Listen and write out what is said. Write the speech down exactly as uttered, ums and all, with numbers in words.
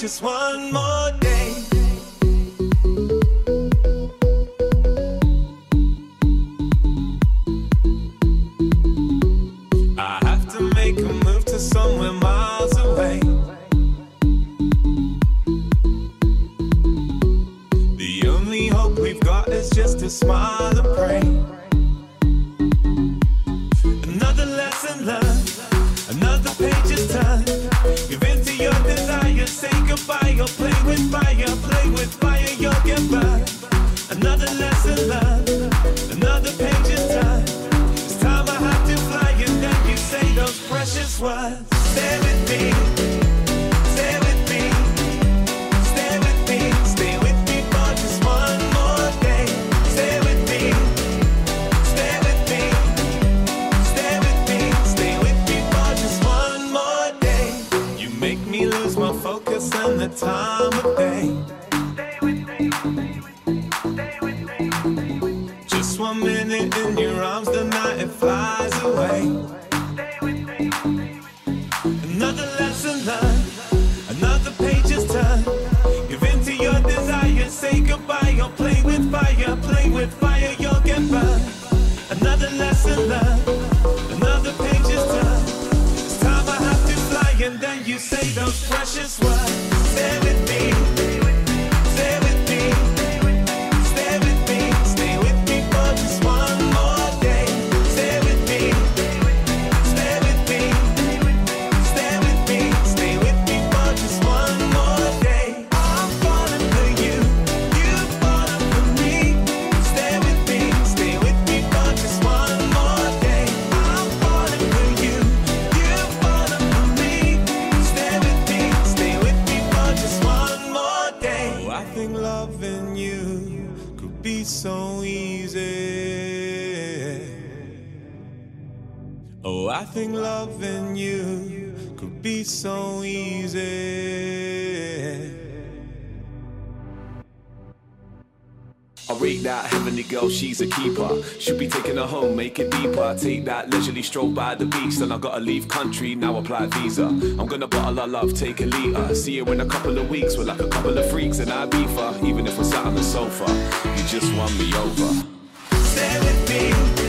just one more day. I have to make a move to somewhere miles away. The only hope we've got is just to smile and pray. Another lesson learned, another page is turned. Give in to your desire, say goodbye, or play with fire. Play with fire, you'll get burned. Another lesson learned, another page is turned. It's time I have to fly, and then you say those precious words. Stay with me, stay with me, stay with me, stay with me for just one more day. Stay with me, stay with me, stay with me, stay with me for just one more day. You make me lose my focus and the time of day. Stay with me, stay with me, stay with me. Just one minute in your arms, the night it flies away. Stay with me. Another lesson learned, another page is turned. Give in to your desire, say goodbye, or play with fire. Play with fire, you'll get burned. Another lesson learned, another page is turned. It's time I have to fly, and then you say those precious words. Stay with me, stay with me, stay with me, stay with me for just one more day. Stay with me, stay with me, stay with me, stay with me for just one more day. I'm falling for you, you're falling for me. Stay with me, stay with me for just one more day. I'm falling for you, you're falling for me. Stay with me, stay with me for just one more day. Oh, I think loving you could be so easy. Oh, I think loving you could be so easy. I rate that heavenly girl, she's a keeper. Should be taking her home, make it deeper. Take that leisurely stroll by the beach. Then I gotta leave country, now apply visa. I'm gonna bottle our love, take a liter. See you in a couple of weeks, we're like a couple of freaks in Ibiza. Even if we're sat on the sofa, you just won me over. Stay with me,